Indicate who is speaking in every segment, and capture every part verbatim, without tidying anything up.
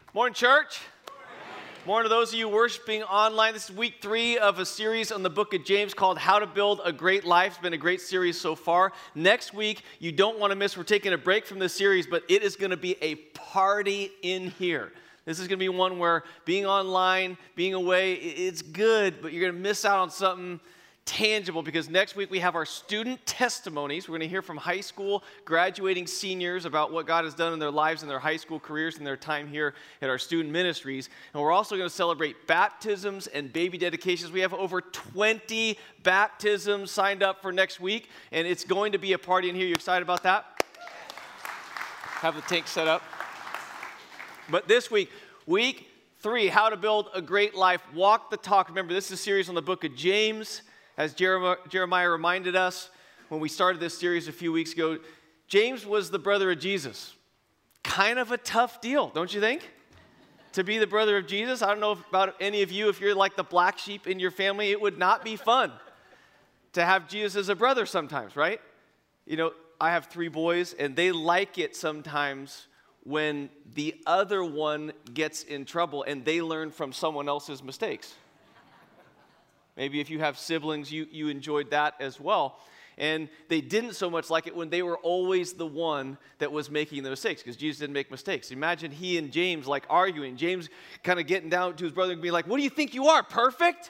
Speaker 1: Morning, church. Morning to those of you worshiping online. This is week three of a series on the book of James called How to Build a Great Life. It's been a great series so far. Next week, you don't want to miss. We're taking a break from this series, but it is going to be a party in here. This is going to be one where being online, being away, it's good, but you're going to miss out on something tangible because next week we have our student testimonies. We're going to hear from high school graduating seniors about what God has done in their lives and their high school careers and their time here at our student ministries. And we're also going to celebrate baptisms and baby dedications. We have over twenty baptisms signed up for next week, and it's going to be a party in here. You excited about that? Have the tank set up. But this week, week three, How to Build a Great Life, Walk the Talk. Remember, this is a series on the book of James. As Jeremiah reminded us when we started this series a few weeks ago, James was the brother of Jesus. Kind of a tough deal, don't you think? To be the brother of Jesus. I don't know about any of you, if you're like the black sheep in your family, it would not be fun to have Jesus as a brother sometimes, right? You know, I have three boys, and they like it sometimes when the other one gets in trouble and they learn from someone else's mistakes. Maybe if you have siblings, you, you enjoyed that as well. And they didn't so much like it when they were always the one that was making the mistakes, because Jesus didn't make mistakes. Imagine he and James like arguing. James kind of getting down to his brother and being like, "What do you think you are, perfect?"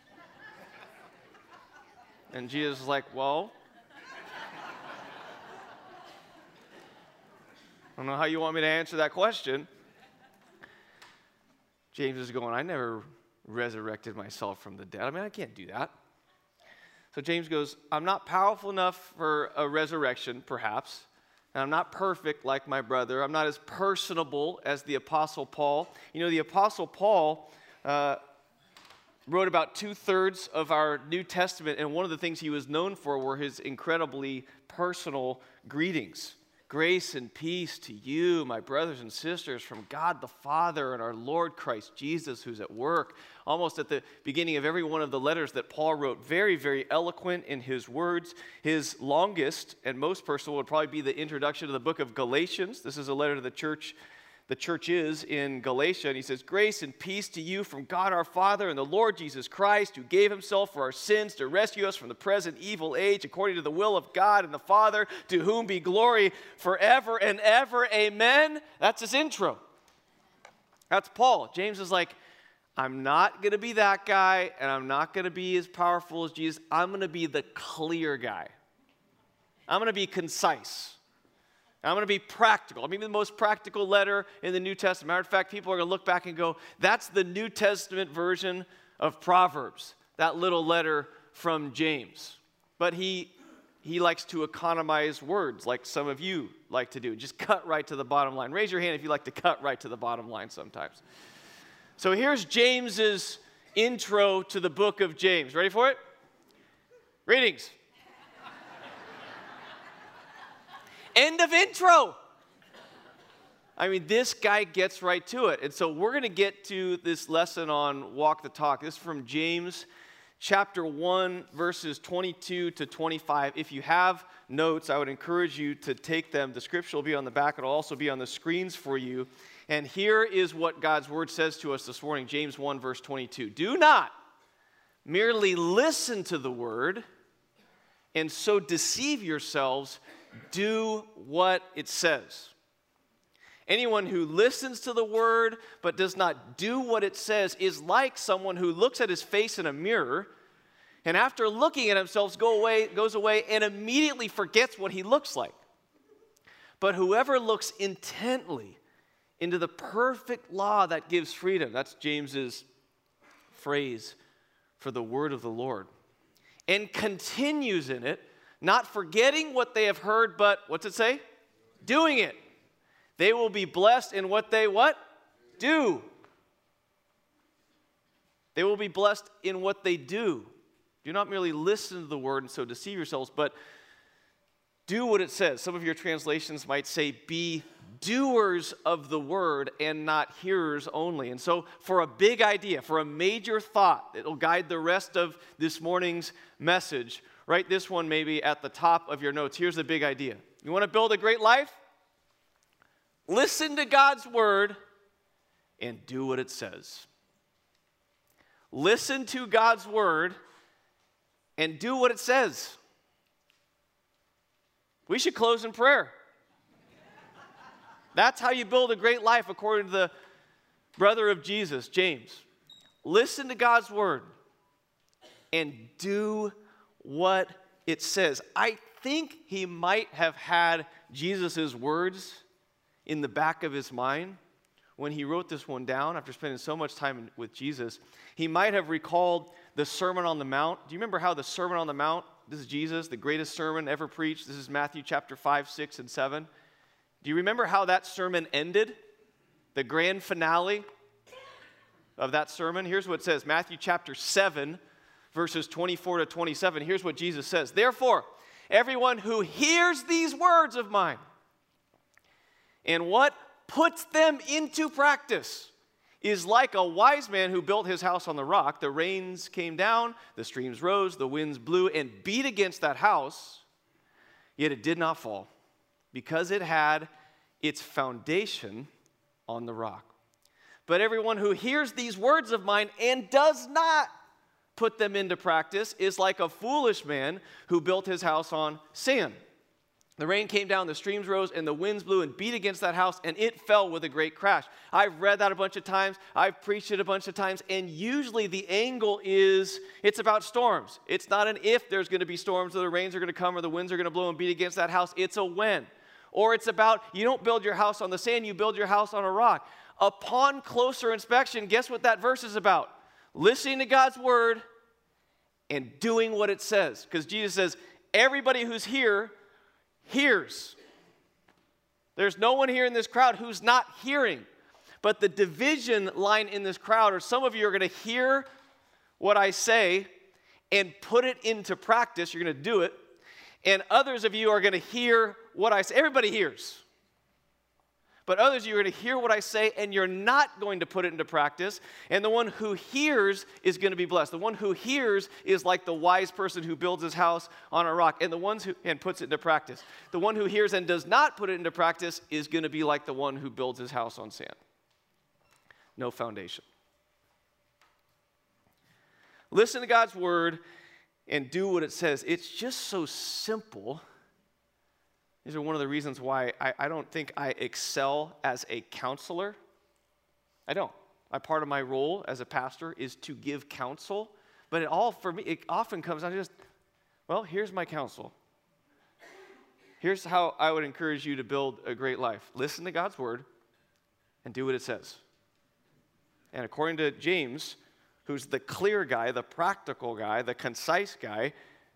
Speaker 1: And Jesus is like, "Well, I don't know how you want me to answer that question." James is going, "I never resurrected myself from the dead. I mean, I can't do that." So James goes, "I'm not powerful enough for a resurrection, perhaps, and I'm not perfect like my brother. I'm not as personable as the Apostle Paul." You know, the Apostle Paul uh, wrote about two-thirds of our New Testament, and one of the things he was known for were his incredibly personal greetings. "Grace and peace to you, my brothers and sisters, from God the Father and our Lord Christ Jesus, who's at work." Almost at the beginning of every one of the letters that Paul wrote, very, very eloquent in his words. His longest and most personal would probably be the introduction to the book of Galatians. This is a letter to the church. The church is in Galatia, and he says, "Grace and peace to you from God our Father and the Lord Jesus Christ, who gave himself for our sins to rescue us from the present evil age, according to the will of God and the Father, to whom be glory forever and ever. Amen." That's his intro. That's Paul. James is like, "I'm not going to be that guy, and I'm not going to be as powerful as Jesus. I'm going to be the clear guy. I'm going to be concise. I'm going to be practical." I mean, the most practical letter in the New Testament. Matter of fact, people are going to look back and go, "That's the New Testament version of Proverbs, that little letter from James." But he he likes to economize words like some of you like to do. Just cut right to the bottom line. Raise your hand if you like to cut right to the bottom line sometimes. So here's James's intro to the book of James. Ready for it? Greetings. End of intro. I mean, this guy gets right to it. And so we're going to get to this lesson on Walk the Talk. This is from James chapter one, verses twenty-two to twenty-five. If you have notes, I would encourage you to take them. The scripture will be on the back. It'll also be on the screens for you. And here is what God's word says to us this morning. James one, verse twenty-two. "Do not merely listen to the word and so deceive yourselves. Do what it says. Anyone who listens to the word but does not do what it says is like someone who looks at his face in a mirror and after looking at himself go away, goes away and immediately forgets what he looks like. But whoever looks intently into the perfect law that gives freedom," that's James's phrase for the word of the Lord, "and continues in it, not forgetting what they have heard, but," what's it say? "Doing it. They will be blessed in what they what? Do." They will be blessed in what they do. Do not merely listen to the word and so deceive yourselves, but do what it says. Some of your translations might say, "Be doers of the word and not hearers only." And so for a big idea, for a major thought that will guide the rest of this morning's message, write this one maybe at the top of your notes. Here's the big idea. You want to build a great life? Listen to God's word and do what it says. Listen to God's word and do what it says. We should close in prayer. That's how you build a great life, according to the brother of Jesus, James. Listen to God's word and do what it says. I think he might have had Jesus' words in the back of his mind when he wrote this one down after spending so much time with Jesus. He might have recalled the Sermon on the Mount. Do you remember how the Sermon on the Mount, this is Jesus, the greatest sermon ever preached. This is Matthew chapter five, six, and seven. Do you remember how that sermon ended? The grand finale of that sermon? Here's what it says, Matthew chapter seven, verses twenty-four to twenty-seven. Here's what Jesus says. Therefore, everyone who hears these words of mine and what puts them into practice is like a wise man who built his house on the rock. The rains came down, the streams rose, the winds blew and beat against that house, yet it did not fall, because it had its foundation on the rock. But everyone who hears these words of mine and does not put them into practice is like a foolish man who built his house on sand. The rain came down, the streams rose, and the winds blew and beat against that house, and it fell with a great crash. I've read that a bunch of times. I've preached it a bunch of times, and usually the angle is it's about storms. It's not an if there's going to be storms, or the rains are going to come, or the winds are going to blow and beat against that house. It's a when. Or it's about you don't build your house on the sand, you build your house on a rock. Upon closer inspection, guess what that verse is about? Listening to God's word and doing what it says. Because Jesus says, everybody who's here hears. There's no one here in this crowd who's not hearing. But the division line in this crowd, or some of you are going to hear what I say and put it into practice. You're going to do it. And others of you are going to hear what I say. Everybody hears. But others of you are going to hear what I say, and you're not going to put it into practice. And the one who hears is going to be blessed. The one who hears is like the wise person who builds his house on a rock, and the ones who and puts it into practice. The one who hears and does not put it into practice is going to be like the one who builds his house on sand. No foundation. Listen to God's word and do what it says. It's just so simple. These are one of the reasons why I, I don't think I excel as a counselor. I don't. I, part of my role as a pastor is to give counsel. But it all, for me, it often comes down to just, well, here's my counsel. Here's how I would encourage you to build a great life. Listen to God's word and do what it says. And according to James, who's the clear guy, the practical guy, the concise guy,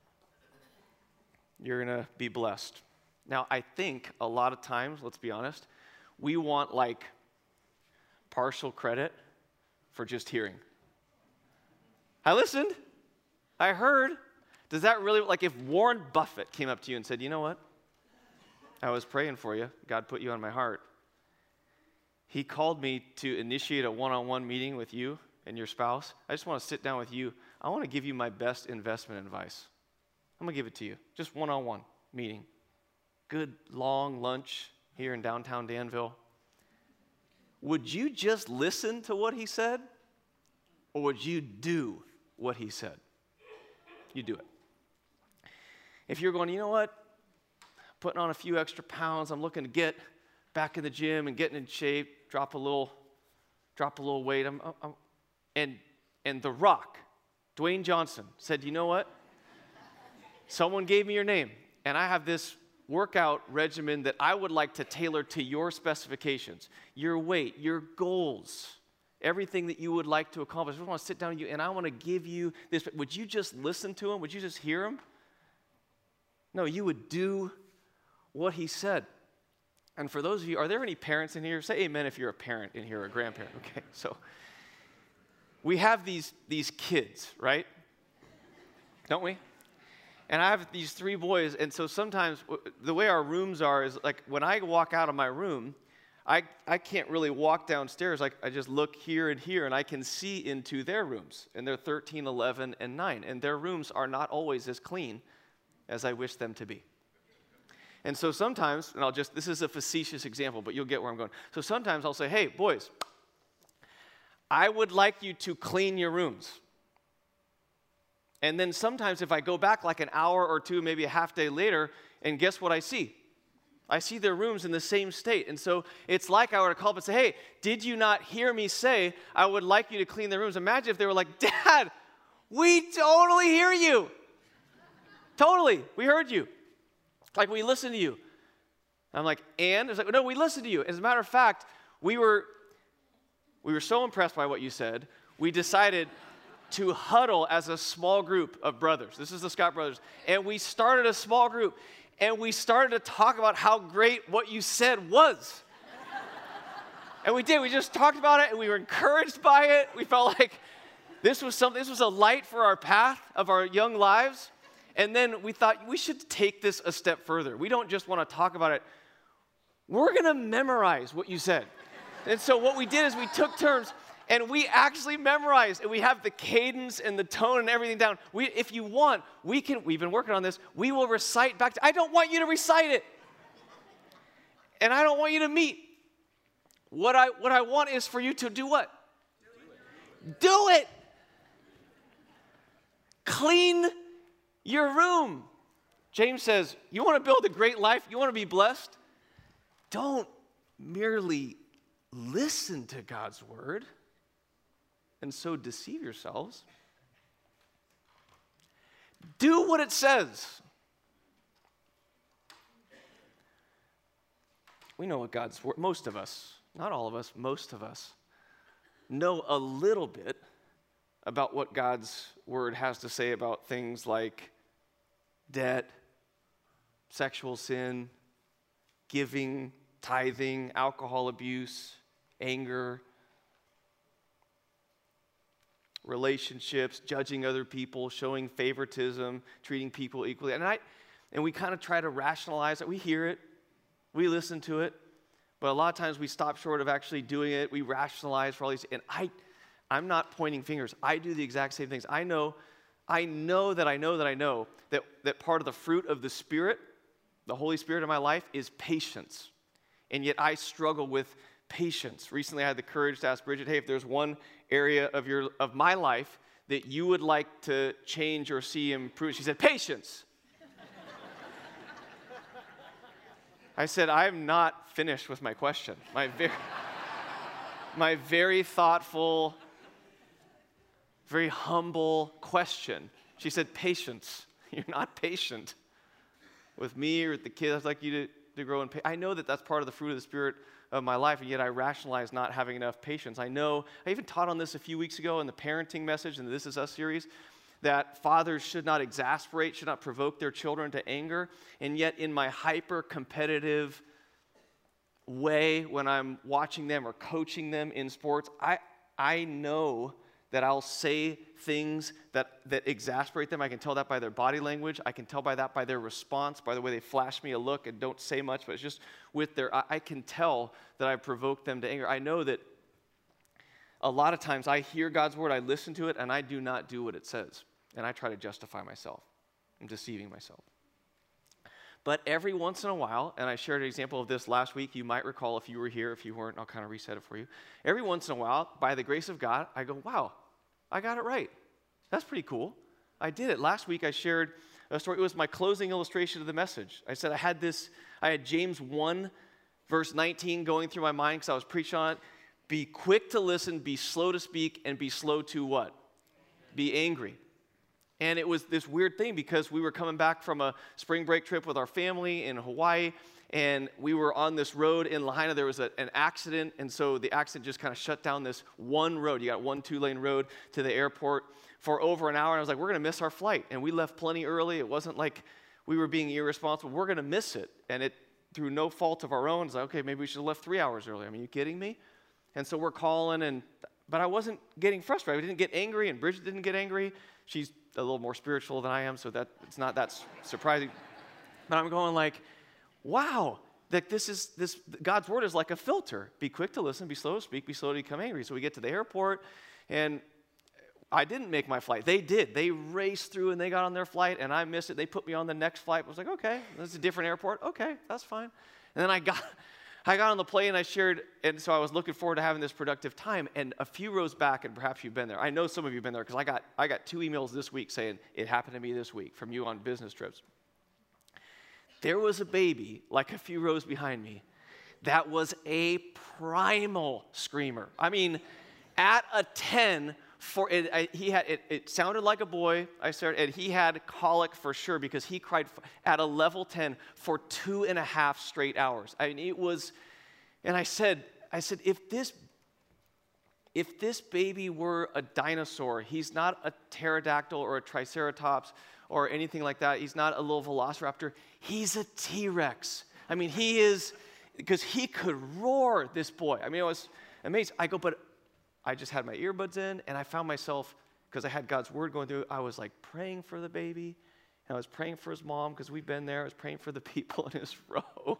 Speaker 1: you're going to be blessed. Now, I think a lot of times, let's be honest, we want like partial credit for just hearing. I listened. I heard. Does that really, like if Warren Buffett came up to you and said, you know what? I was praying for you. God put you on my heart. He called me to initiate a one-on-one meeting with you and your spouse. I just want to sit down with you. I want to give you my best investment advice. I'm going to give it to you. Just one-on-one meeting. Good long lunch here in downtown Danville. Would you just listen to what he said? Or would you do what he said? You do it. If you're going, you know what? Putting on a few extra pounds, I'm looking to get back in the gym and getting in shape, drop a little, drop a little weight. I'm, I'm, and, and The Rock, Dwayne Johnson, said, you know what? Someone gave me your name, and I have this workout regimen that I would like to tailor to your specifications, your weight, your goals, everything that you would like to accomplish. I just want to sit down with you, and I want to give you this. Would you just listen to him? Would you just hear him? No, you would do what he said. And for those of you, are there any parents in here? Say amen if you're a parent in here or a grandparent. Okay, so we have these, these kids, right? Don't we? And I have these three boys, and so sometimes the way our rooms are is like when I walk out of my room, I, I can't really walk downstairs. Like I just look here and here, and I can see into their rooms, and they're thirteen, eleven, and nine, and their rooms are not always as clean as I wish them to be. And so sometimes, and I'll just, this is a facetious example, but you'll get where I'm going. So sometimes I'll say, hey, boys, I would like you to clean your rooms. And then sometimes if I go back like an hour or two, maybe a half day later, and guess what I see? I see their rooms in the same state. And so it's like I were to call up and say, hey, did you not hear me say I would like you to clean their rooms? Imagine if they were like, Dad, we totally hear you. Totally, we heard you. Like, we listened to you. And I'm like, and? It's like, no, we listened to you. As a matter of fact, we were, we were so impressed by what you said, we decided to huddle as a small group of brothers. This is the Scott brothers. And we started a small group, and we started to talk about how great what you said was. And we did. We just talked about it, and we were encouraged by it. We felt like this was something, this was a light for our path of our young lives. And then we thought we should take this a step further. We don't just want to talk about it. We're going to memorize what you said. And so what we did is we took turns, and we actually memorized, and we have the cadence and the tone and everything down. We, if you want, we can, we've been working on this, we will recite back to, I don't want you to recite it. And I don't want you to meet. What I, what I want is for you to do what? Do it. Do it. Clean your room. James says, you want to build a great life? You want to be blessed? Don't merely listen to God's word and so deceive yourselves. Do what it says. We know what God's word, most of us, not all of us, most of us, know a little bit about what God's word has to say about things like debt, sexual sin, giving, tithing, alcohol abuse, anger, relationships, judging other people, showing favoritism, treating people equally. And I, and we kind of try to rationalize it. We hear it, we listen to it, but a lot of times we stop short of actually doing it. We rationalize for all these, and I, I'm not pointing fingers. I do the exact same things. I know, I know that I know that I know that, that part of the fruit of the Spirit, the Holy Spirit in my life, is patience. And yet I struggle with patience. Recently I had the courage to ask Bridget, hey, if there's one area of your of my life that you would like to change or see improve, she said, patience. I said, I'm not finished with my question. My very, my very thoughtful, very humble question. She said, patience. You're not patient with me or with the kids. I'd like you to, to grow in patience. I know that that's part of the fruit of the Spirit of my life, and yet I rationalize not having enough patience. I know, I even taught on this a few weeks ago in the parenting message in the This Is Us series, that fathers should not exasperate, should not provoke their children to anger, and yet in my hyper-competitive way, when I'm watching them or coaching them in sports, I, I know that I'll say things that, that exasperate them. I can tell that by their body language. I can tell by that by their response, by the way they flash me a look and don't say much, but it's just with their, I, I can tell that I provoked them to anger. I know that a lot of times I hear God's word, I listen to it, and I do not do what it says. And I try to justify myself. I'm deceiving myself. But every once in a while, and I shared an example of this last week, you might recall if you were here, if you weren't, I'll kind of reset it for you. Every once in a while, by the grace of God, I go, wow, I got it right. That's pretty cool. I did it. Last week I shared a story. It was my closing illustration of the message. I said I had this, I had James one, verse nineteen going through my mind because I was preaching on it. Be quick to listen, be slow to speak, and be slow to what? Be angry. And it was this weird thing because we were coming back from a spring break trip with our family in Hawaii, and we were on this road in Lahaina. There was a, an accident, and so the accident just kind of shut down this one road. You got one two-lane road to the airport for over an hour, and I was like, we're going to miss our flight. And we left plenty early. It wasn't like we were being irresponsible. We're going to miss it. And it, through no fault of our own, it's like, okay, maybe we should have left three hours early. I mean, are you kidding me? And so we're calling, and but I wasn't getting frustrated. I didn't get angry, and Bridget didn't get angry. She's a little more spiritual than I am, so that it's not that surprising. But I'm going like, wow, that this is this God's word is like a filter. Be quick to listen, be slow to speak, be slow to become angry. So we get to the airport, and I didn't make my flight. They did. They raced through, and they got on their flight, and I missed it. They put me on the next flight. I was like, okay, this is a different airport. Okay, that's fine. And then I got, I got on the plane, I shared, and so I was looking forward to having this productive time. And a few rows back, and perhaps you've been there. I know some of you have been there because I got, I got two emails this week saying it happened to me this week from you on business trips. There was a baby, like a few rows behind me, that was a primal screamer. I mean, at a ten, for it, I, he had it, it sounded like a boy. I started, and he had colic for sure because he cried for, at a level ten for two and a half straight hours. I mean, it was, and I said, I said, if this, if this baby were a dinosaur, he's not a pterodactyl or a triceratops or anything like that. He's not a little velociraptor. He's a T-Rex. I mean, he is, because he could roar, this boy. I mean, it was amazing. I go, but I just had my earbuds in, and I found myself, because I had God's word going through, I was like praying for the baby, and I was praying for his mom, because we've been there. I was praying for the people in his row.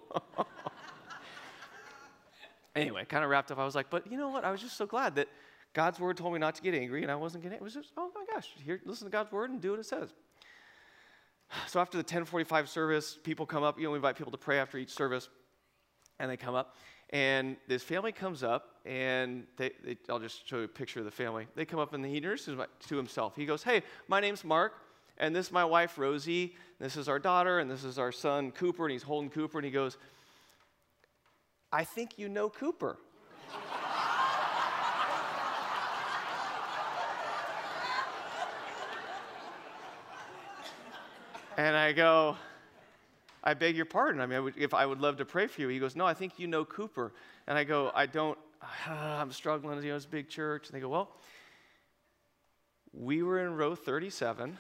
Speaker 1: Anyway, kind of wrapped up. I was like, but you know what? I was just so glad that God's word told me not to get angry, and I wasn't getting, it was just, oh my gosh, here, listen to God's word and do what it says. So after the ten forty-five service, people come up. You know, we invite people to pray after each service, and they come up. And this family comes up, and they, they, I'll just show you a picture of the family. They come up, and he introduces to himself. He goes, hey, my name's Mark, and this is my wife, Rosie. This is our daughter, and this is our son, Cooper, and he's holding Cooper, and he goes, I think you know Cooper. And I go, I beg your pardon. I mean, I would, if I would love to pray for you. He goes, no, I think you know Cooper. And I go, I don't, uh, I'm struggling. You know, it's a big church. And they go, well, we were in row thirty-seven.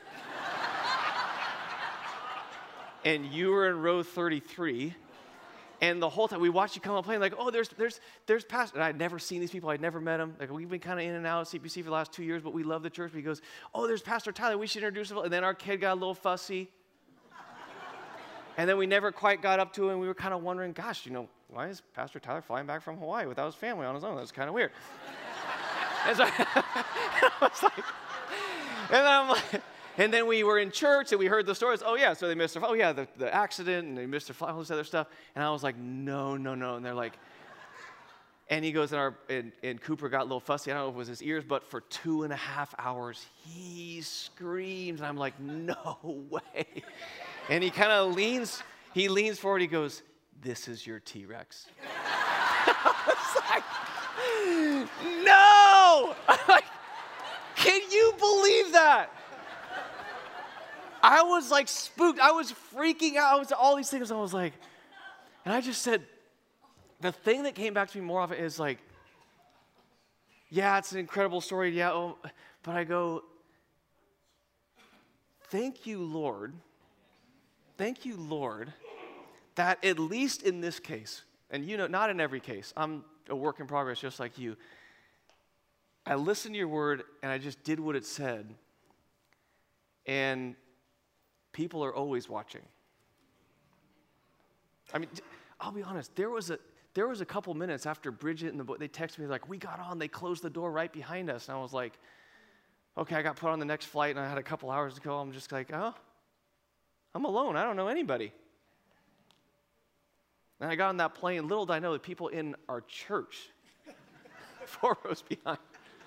Speaker 1: And you were in row thirty-three. And the whole time, we watched you come on playing, like, oh, there's, there's, there's Pastor. And I'd never seen these people. I'd never met them. Like, we've been kind of in and out of C P C for the last two years, but we love the church. But he goes, oh, there's Pastor Tyler. We should introduce him. And then our kid got a little fussy. And then we never quite got up to it, and we were kind of wondering, gosh, you know, why is Pastor Tyler flying back from Hawaii without his family on his own? That's kind of weird. And so I was like, and I'm like, and then we were in church, and we heard the stories. Oh, yeah, so they missed their, oh, yeah, the, the accident, and they missed their flight, all this other stuff. And I was like, no, no, no. And they're like, and he goes, and, our, and, and Cooper got a little fussy. I don't know if it was his ears, but for two and a half hours, he screams. And I'm like, no way. And he kind of leans, he leans forward, he goes, this is your T-Rex. I was like, no! I'm like, can you believe that? I was like spooked. I was freaking out. I was all these things. I was like, and I just said, the thing that came back to me more often is like, yeah, it's an incredible story. Yeah, oh, but I go, thank you, Lord. Thank you, Lord, that at least in this case, and you know, not in every case, I'm a work in progress just like you. I listened to your word and I just did what it said. And people are always watching. I mean, I'll be honest, there was a there was a couple minutes after Bridget and the boy, they texted me like, we got on, they closed the door right behind us. And I was like, okay, I got put on the next flight and I had a couple hours to go. I'm just like, oh, I'm alone. I don't know anybody. And I got on that plane. Little did I know that people in our church, four rows behind.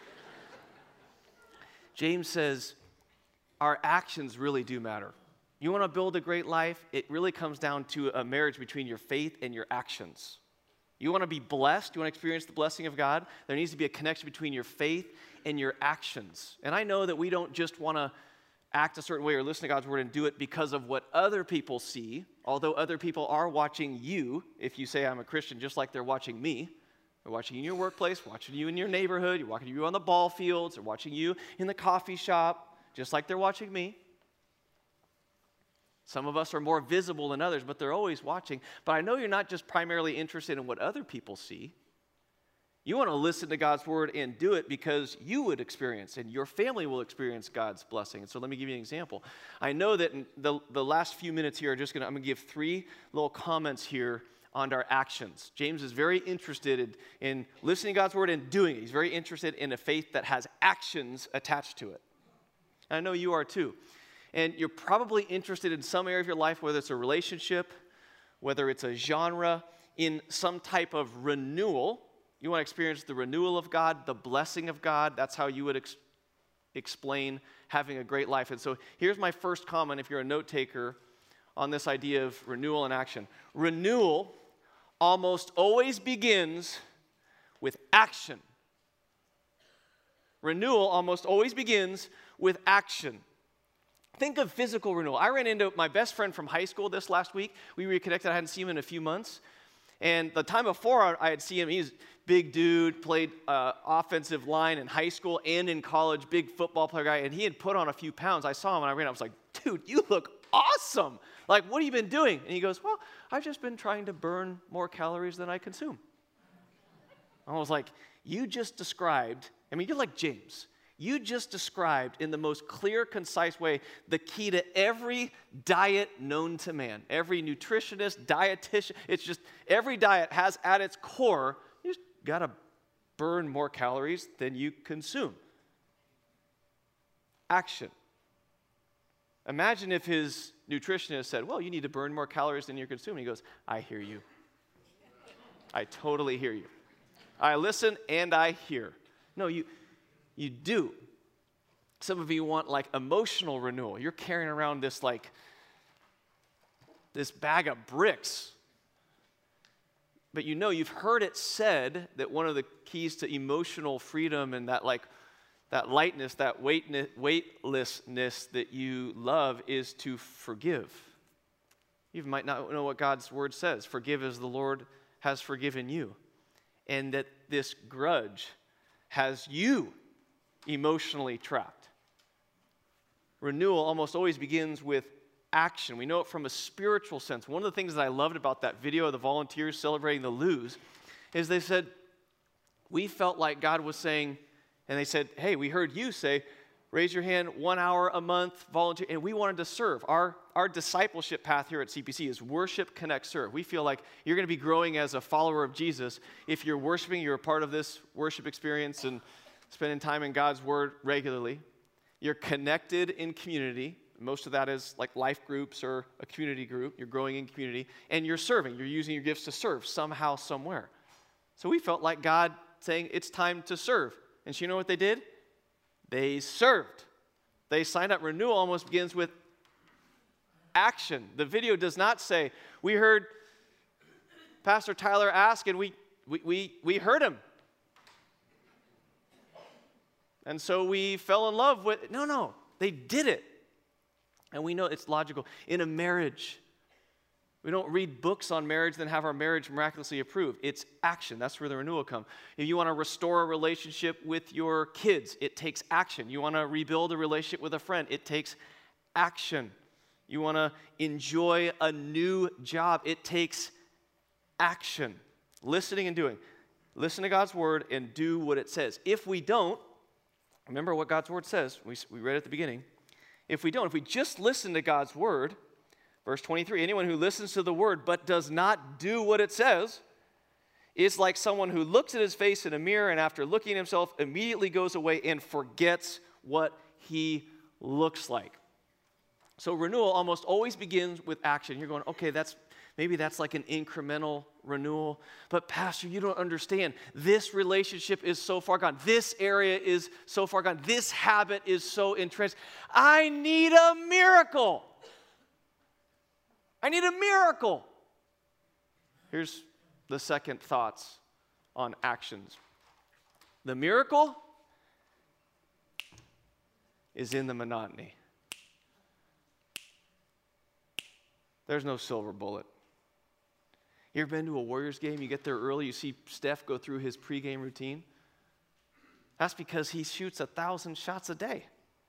Speaker 1: James says, our actions really do matter. You want to build a great life? It really comes down to a marriage between your faith and your actions. You want to be blessed? You want to experience the blessing of God? There needs to be a connection between your faith and your actions. And I know that we don't just want to act a certain way or listen to God's word and do it because of what other people see, although other people are watching you, if you say I'm a Christian, just like they're watching me. They're watching you in your workplace, watching you in your neighborhood, you're watching you on the ball fields, they're watching you in the coffee shop, just like they're watching me. Some of us are more visible than others, but they're always watching. But I know you're not just primarily interested in what other people see. You want to listen to God's word and do it because you would experience and your family will experience God's blessing. And so let me give you an example. I know that in the, the last few minutes here are just going to, I'm going to give three little comments here on our actions. James is very interested in, in listening to God's word and doing it. He's very interested in a faith that has actions attached to it. And I know you are too. And you're probably interested in some area of your life, whether it's a relationship, whether it's a genre, in some type of renewal. You want to experience the renewal of God, the blessing of God. That's how you would ex- explain having a great life. And so here's my first comment if you're a note taker on this idea of renewal and action. Renewal almost always begins with action. Renewal almost always begins with action. Think of physical renewal. I ran into my best friend from high school this last week. We reconnected. I hadn't seen him in a few months. And the time before I had seen him, he's a big dude, played uh, offensive line in high school and in college, big football player guy, and he had put on a few pounds. I saw him and I ran. I was like, dude, you look awesome. Like, what have you been doing? And he goes, well, I've just been trying to burn more calories than I consume. I was like, you just described, I mean, you're like James. You just described in the most clear, concise way the key to every diet known to man. Every nutritionist, dietitian, it's just every diet has at its core, you just got to burn more calories than you consume. Action. Imagine if his nutritionist said, well, you need to burn more calories than you're consuming. He goes, I hear you. I totally hear you. I listen and I hear. No, you... You do. Some of you want like emotional renewal. You're carrying around this like, this bag of bricks. But you know, you've heard it said that one of the keys to emotional freedom and that like, that lightness, that weightlessness that you love is to forgive. You might not know what God's word says. Forgive as the Lord has forgiven you. And that this grudge has you emotionally trapped. Renewal almost always begins with action. We know it from a spiritual sense. One of the things that I loved about that video of the volunteers celebrating the lose is they said, we felt like God was saying, and they said, hey, we heard you say, raise your hand, one hour a month, volunteer, and we wanted to serve. Our, our discipleship path here at C P C is worship, connect, serve. We feel like you're going to be growing as a follower of Jesus. If you're worshiping, you're a part of this worship experience and spending time in God's word regularly. You're connected in community. Most of that is like life groups or a community group. You're growing in community. And you're serving. You're using your gifts to serve somehow, somewhere. So we felt like God saying it's time to serve. And so you know what they did? They served. They signed up. Renewal almost begins with action. The video does not say, we heard Pastor Tyler ask and we we we, we heard him. And so we fell in love with it. No, no, they did it. And we know it's logical. In a marriage, we don't read books on marriage then have our marriage miraculously approved. It's action. That's where the renewal comes. If you want to restore a relationship with your kids, it takes action. You want to rebuild a relationship with a friend, it takes action. You want to enjoy a new job, it takes action. Listening and doing. Listen to God's word and do what it says. If we don't, remember what God's word says. We, we read at the beginning. If we don't, if we just listen to God's word, verse twenty-three, anyone who listens to the word but does not do what it says is like someone who looks at his face in a mirror and after looking at himself immediately goes away and forgets what he looks like. So renewal almost always begins with action. You're going, okay, that's maybe that's like an incremental renewal. But Pastor, you don't understand. This relationship is so far gone. This area is so far gone. This habit is so entrenched. I need a miracle. I need a miracle. Here's the second thoughts on actions. The miracle is in the monotony. There's no silver bullet. You ever been to a Warriors game? You get there early, you see Steph go through his pregame routine. That's because he shoots a thousand shots a day.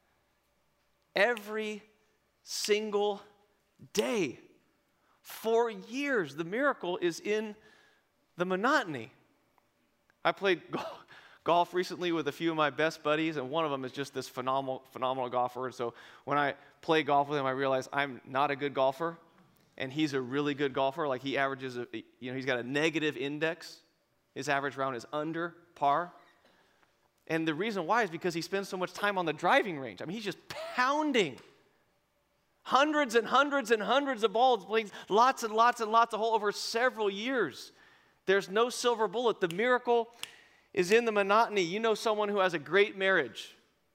Speaker 1: Every single day. For years, the miracle is in the monotony. I played golf recently with a few of my best buddies, and one of them is just this phenomenal, phenomenal golfer. And so when I play golf with him, I realize I'm not a good golfer. And he's a really good golfer. Like he averages, a, you know, he's got a negative index. His average round is under par. And the reason why is because he spends so much time on the driving range. I mean, he's just pounding hundreds and hundreds and hundreds of balls, playing lots and lots and lots of holes over several years. There's no silver bullet. The miracle is in the monotony. You know someone who has a great marriage.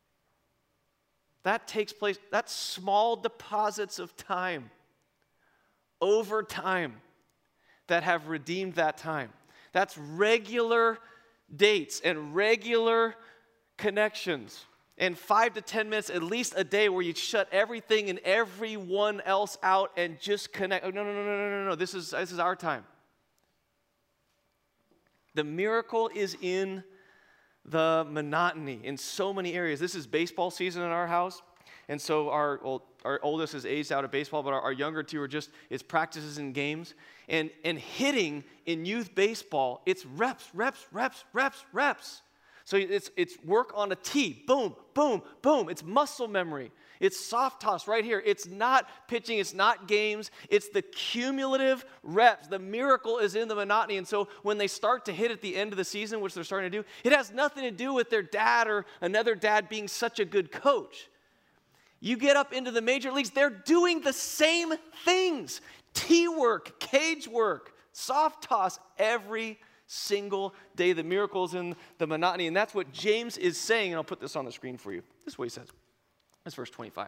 Speaker 1: That takes place, that's small deposits of time over time that have redeemed that time. That's regular dates and regular connections. And five to ten minutes, at least a day, where you shut everything and everyone else out and just connect. Oh, no, no, no, no, no, no, no. This is, this is our time. The miracle is in the monotony in so many areas. This is baseball season in our house. And so our old, our oldest is aged out of baseball, but our, our younger two are just, it's practices and games. And, and hitting in youth baseball, it's reps, reps, reps, reps, reps. So it's, it's work on a tee, boom, boom, boom. It's muscle memory. It's soft toss right here. It's not pitching. It's not games. It's the cumulative reps. The miracle is in the monotony. And so when they start to hit at the end of the season, which they're starting to do, it has nothing to do with their dad or another dad being such a good coach. You get up into the major leagues, they're doing the same things. Tee work, cage work, soft toss every single day. The miracle is in the monotony. And that's what James is saying. And I'll put this on the screen for you. This is what he says. That's verse twenty-five.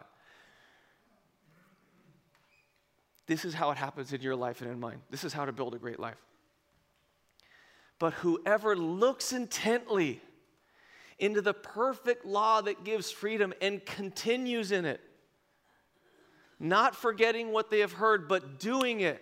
Speaker 1: This is how it happens in your life and in mine. This is how to build a great life. But whoever looks intently into the perfect law that gives freedom and continues in it, not forgetting what they have heard, but doing it,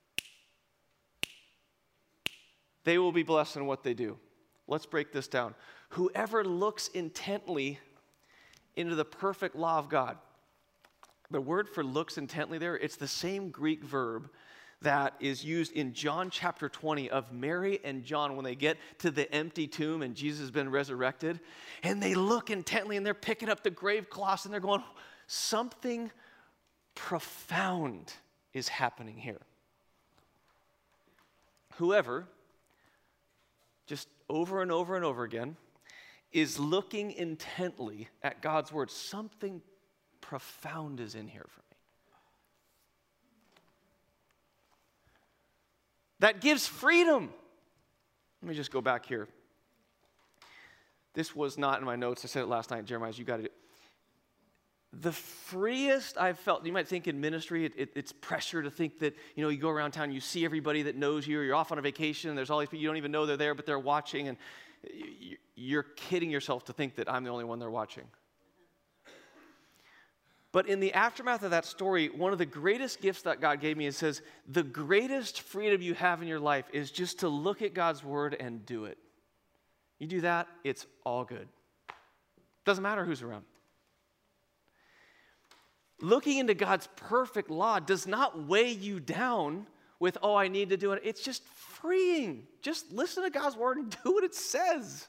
Speaker 1: they will be blessed in what they do. Let's break this down. Whoever looks intently into the perfect law of God. The word for looks intently there, it's the same Greek verb that is used in John chapter twenty of Mary and John when they get to the empty tomb and Jesus has been resurrected. And they look intently and they're picking up the grave cloths and they're going, something profound is happening here. Whoever, just over and over and over again, is looking intently at God's word, something profound is in here for me. That gives freedom. Let me just go back here. This was not in my notes. I said it last night, Jeremiah, you got to do it. The freest I've felt, you might think in ministry, it, it, it's pressure to think that, you know, you go around town, you see everybody that knows you, or you're off on a vacation, and there's all these people, you don't even know they're there, but they're watching, and you're kidding yourself to think that I'm the only one they're watching. But in the aftermath of that story, one of the greatest gifts that God gave me, it says, the greatest freedom you have in your life is just to look at God's word and do it. You do that, it's all good. Doesn't matter who's around. Looking into God's perfect law does not weigh you down with, oh, I need to do it. It's just freeing. Just listen to God's word and do what it says.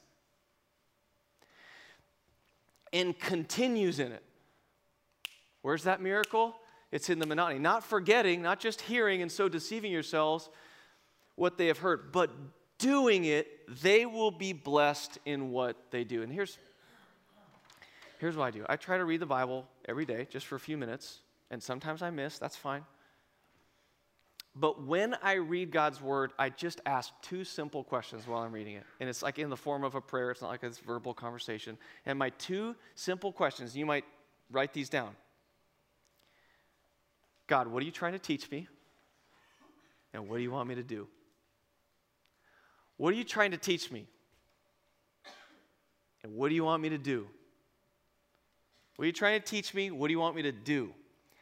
Speaker 1: And continues in it. Where's that miracle? It's in the monotony. Not forgetting, not just hearing and so deceiving yourselves what they have heard, but doing it, they will be blessed in what they do. And here's, here's what I do. I try to read the Bible every day, just for a few minutes, and sometimes I miss, that's fine. But when I read God's word, I just ask two simple questions while I'm reading it. And it's like in the form of a prayer. It's not like a verbal conversation. And my two simple questions, you might write these down. God, what are you trying to teach me? And what do you want me to do? What are you trying to teach me? And what do you want me to do? What are you trying to teach me? What do you want me to do?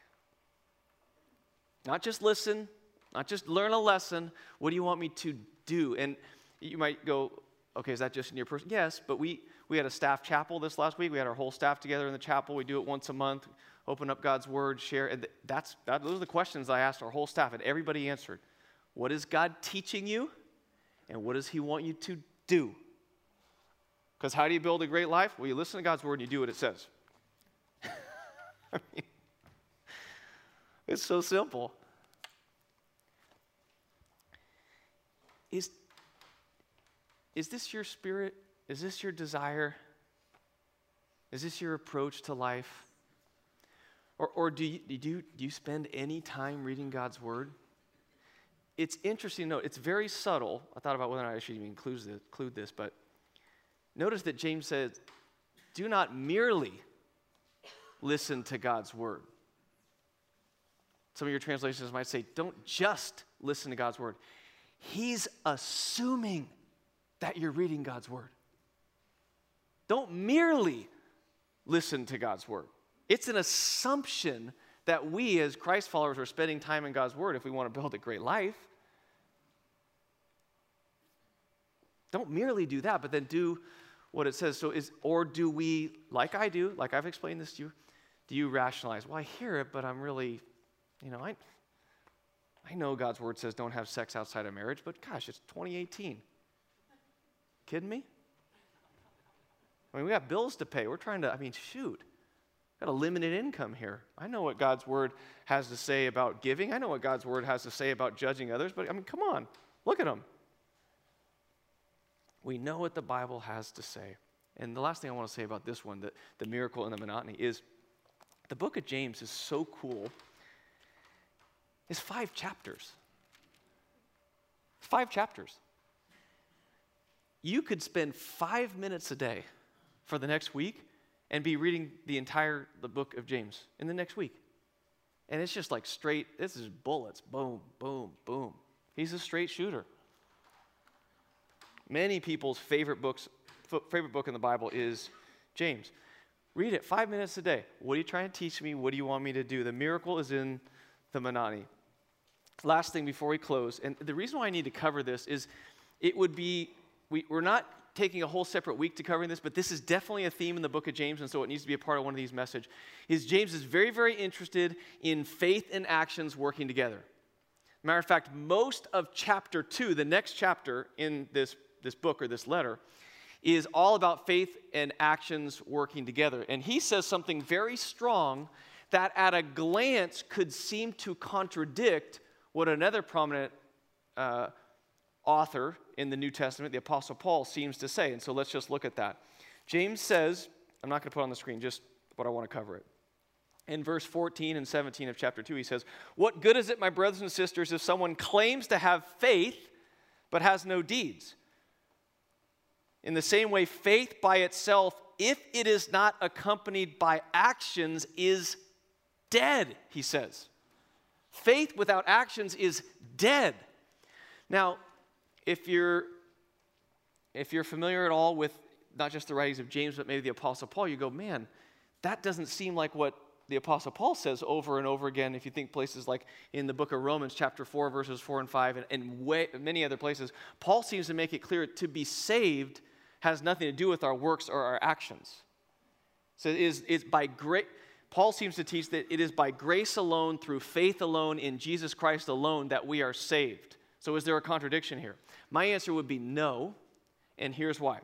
Speaker 1: Not just listen, not just learn a lesson. What do you want me to do? And you might go, okay, is that just in your person? Yes, but we, we had a staff chapel this last week. We had our whole staff together in the chapel. We do it once a month. Open up God's word, share. And that's, that, those are the questions I asked our whole staff, and everybody answered. What is God teaching you? And what does he want you to do? Because how do you build a great life? Well, you listen to God's word and you do what it says. I mean, it's so simple. Is, is this your spirit? Is this your desire? Is this your approach to life? Or, or do, you, do, you, do you spend any time reading God's word? it's interesting to note, it's very subtle. I thought about whether or not I should even include this, include this, but notice that James says, do not merely listen to God's word. Some of your translations might say, don't just listen to God's word. He's assuming that you're reading God's word. Don't merely listen to God's word. It's an assumption that we as Christ followers are spending time in God's word if we want to build a great life. Don't merely do that, but then do what it says. So is, or do we, like I do, like I've explained this to you, do you rationalize, well, I hear it, but I'm really, you know, I, I know God's word says don't have sex outside of marriage, but gosh, it's twenty eighteen. Kidding me? I mean, we got bills to pay. We're trying to, I mean, shoot. Got a limited income here. I know what God's word has to say about giving. I know what God's word has to say about judging others, but I mean, come on, look at them. We know what the Bible has to say. And the last thing I want to say about this one, the, the miracle and the monotony, is the book of James is so cool. It's five chapters. Five chapters. You could spend five minutes a day for the next week and be reading the entire the book of James in the next week. And it's just like straight, this is bullets, boom, boom, boom. He's a straight shooter. Many people's favorite books, favorite book in the Bible is James. Read it five minutes a day. What are you trying to teach me? What do you want me to do? The miracle is in the monotony. Last thing before we close, and the reason why I need to cover this is it would be, we, we're not taking a whole separate week to covering this, but this is definitely a theme in the book of James, and so it needs to be a part of one of these messages, is James is very, very interested in faith and actions working together. Matter of fact, most of chapter two, the next chapter in this this book or this letter, is all about faith and actions working together. And he says something very strong that at a glance could seem to contradict what another prominent uh, author in the New Testament, the Apostle Paul, seems to say. And so let's just look at that. James says, I'm not going to put it on the screen, just what I want to cover it. In verse fourteen and seventeen of chapter two, he says, what good is it, my brothers and sisters, if someone claims to have faith but has no deeds? In the same way, faith by itself, if it is not accompanied by actions, is dead, he says. Faith without actions is dead. Now, if you're, if you're familiar at all with not just the writings of James, but maybe the Apostle Paul, you go, man, that doesn't seem like what the Apostle Paul says over and over again. If you think places like in the book of Romans, chapter four, verses four and five, and, and way, many other places, Paul seems to make it clear to be saved has nothing to do with our works or our actions. So it is it's by grace. Paul seems to teach that it is by grace alone, through faith alone, in Jesus Christ alone, that we are saved. So is there a contradiction here? My answer would be no, and here's why.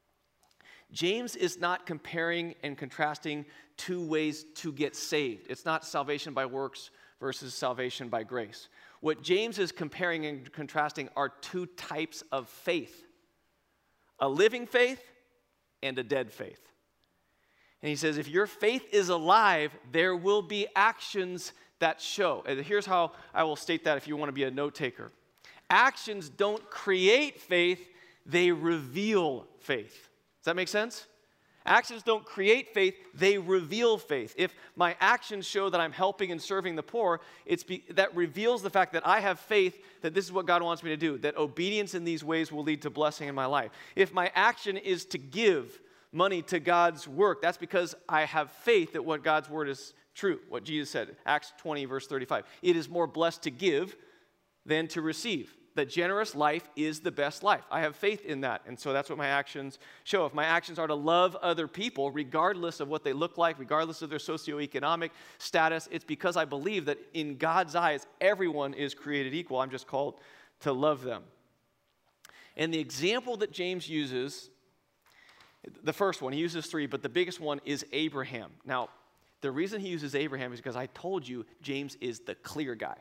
Speaker 1: James is not comparing and contrasting two ways to get saved. It's not salvation by works versus salvation by grace. What James is comparing and contrasting are two types of faith. A living faith and a dead faith. And he says, if your faith is alive, there will be actions that show. And here's how I will state that if you want to be a note taker. Actions don't create faith, they reveal faith. Does that make sense? Actions don't create faith, they reveal faith. If my actions show that I'm helping and serving the poor, it's be, that reveals the fact that I have faith that this is what God wants me to do, that obedience in these ways will lead to blessing in my life. If my action is to give money to God's work, that's because I have faith that what God's word is true, what Jesus said, Acts twenty, verse thirty-five. It is more blessed to give than to receive. The generous life is the best life. I have faith in that, and so that's what my actions show. If my actions are to love other people, regardless of what they look like, regardless of their socioeconomic status, it's because I believe that in God's eyes, everyone is created equal. I'm just called to love them. And the example that James uses, the first one, he uses three, but the biggest one is Abraham. Now, the reason he uses Abraham is because I told you James is the clear guy.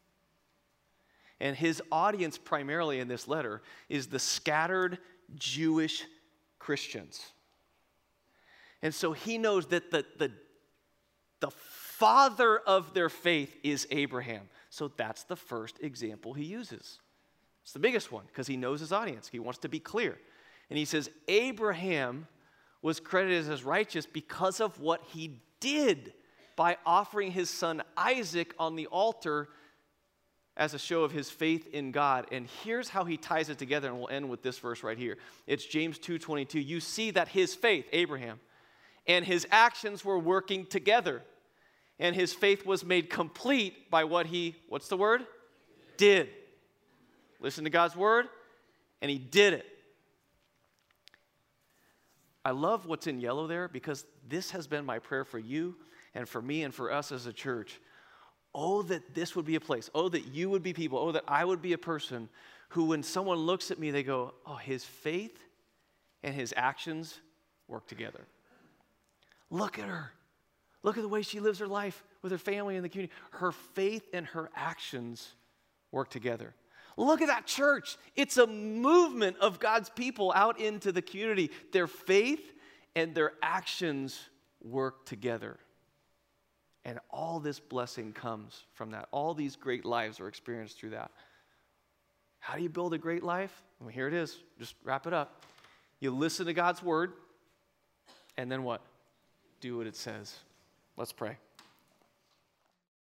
Speaker 1: And his audience primarily in this letter is the scattered Jewish Christians. And so he knows that the, the, the father of their faith is Abraham. So that's the first example he uses. It's the biggest one because he knows his audience. He wants to be clear. And he says, Abraham was credited as righteous because of what he did by offering his son Isaac on the altar as a show of his faith in God. And here's how he ties it together, and we'll end with this verse right here. It's James two twenty-two. You see that his faith, Abraham, and his actions were working together. And his faith was made complete by what he, what's the word? Did. Listen to God's word, and he did it. I love what's in yellow there because this has been my prayer for you and for me and for us as a church. Oh, that this would be a place. Oh, that you would be people. Oh, that I would be a person who, when someone looks at me, they go, oh, his faith and his actions work together. Look at her. Look at the way she lives her life with her family and the community. Her faith and her actions work together. Look at that church. It's a movement of God's people out into the community. Their faith and their actions work together. And all this blessing comes from that. All these great lives are experienced through that. How do you build a great life? Well, here it is. Just wrap it up. You listen to God's word, and then what? Do what it says. Let's pray.